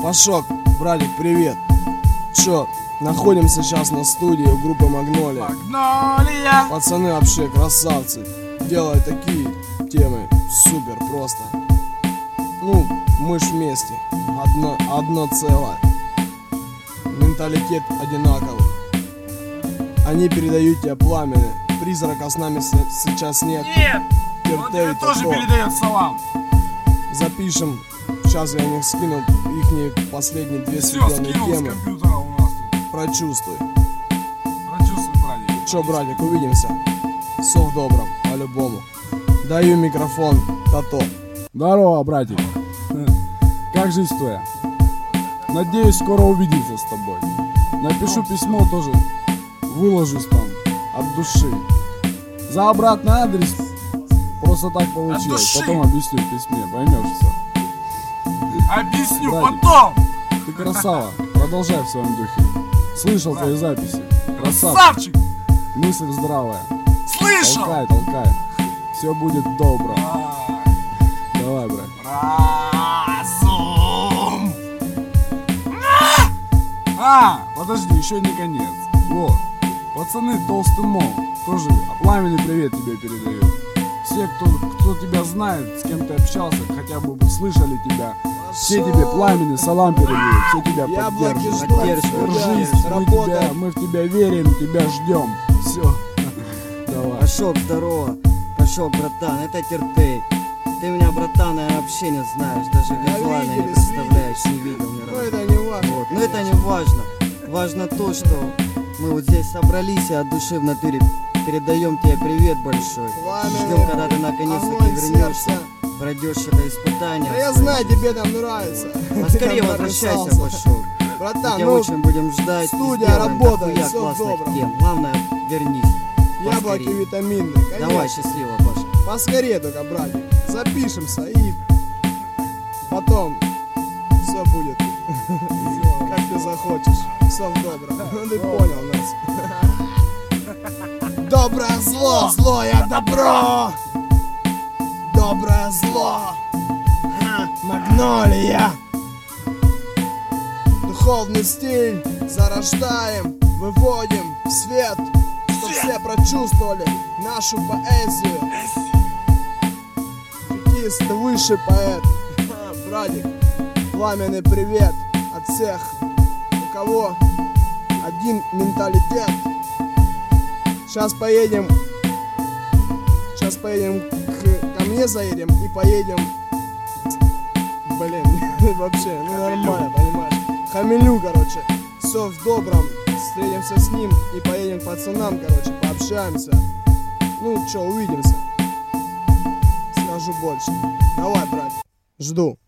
Пашок, братик, привет. Чё, находимся сейчас на студии у группы Магнолия. Магнолия! Пацаны вообще красавцы. Делают такие темы супер просто. Ну, мы ж вместе. Одно целое. Менталитет одинаковый. Они передают тебе пламя. Призрака с нами сейчас нет. Нет! Он Тертей, тебе тоже то. передает салам. Запишем. Сейчас я них скину их последние две Все, сведенные скинул с темы. компьютера у нас тут. Прочувствуй. Прочувствуй, братик. Чё, братик, увидимся. Все в добром, по-любому. Даю микрофон Тато. Здорово, братик. Как жизнь твоя? Надеюсь, скоро увидеться с тобой. Напишу письмо тоже. Выложусь там от души. За обратный адрес просто так получилось. души. Потом объясню в письме, поймешь все. Объясню Братик. потом. Ты красава, продолжай в своем духе. Слышал твои записи. Красавчик. Красавчик! Мысль здравая. Слышал? Толкай. Все будет добро. Ай, Давай, брат. разум! Подожди, еще не конец. Вот. Пацаны, толстый мол, тоже пламенный привет тебе передают. Все, кто тебя знает, с кем ты общался, хотя бы слышали тебя, все тебе пламенный салам передают, все тебя Яблоки поддерживают. ждут, Держись, работа. мы в тебя верим, тебя ждем. Все. Давай. Пашок, здорово. Пашок, братан, это Тертей. Ты меня, братан, наверное, вообще не знаешь, даже визуально не виделись, представляешь, не видел ни Ну разу. это не важно. Вот. Но это не важно. Важно то, что мы вот здесь собрались и от души в натуре передаем тебе привет большой. Пламя, Ждем, когда ты наконец-таки огонь вернешься, сердца. пройдешь это испытание. Да я знаю, тебе там нравится. Поскорее Ты там возвращайся, написался. Пашок. Братан, Тебя ну, очень будем ждать. и студия сделаем работает, дохуя всё классных добро. тем. Главное, вернись. яблоки Поскорее. витаминные, конечно. Давай, счастливо, Паша. Поскорее только, братик. Запишемся и потом все будет. Как ты захочешь. Все добро. Ну ты понял нас. Доброе зло, злое добро. Доброе зло. Магнолия. Духовный стиль зарождаем, выводим в свет, чтоб все прочувствовали нашу поэзию. Фетист, высший поэт. Братик, пламенный привет от всех, у кого один менталитет. Сейчас поедем ко мне заедем и поедем. Блин, вообще, ну нормально, понимаешь. Хамелю, короче, все в добром. Встретимся с ним и поедем к пацанам, короче, пообщаемся. Ну, чё, увидимся. Скажу больше. Давай, брат, жду.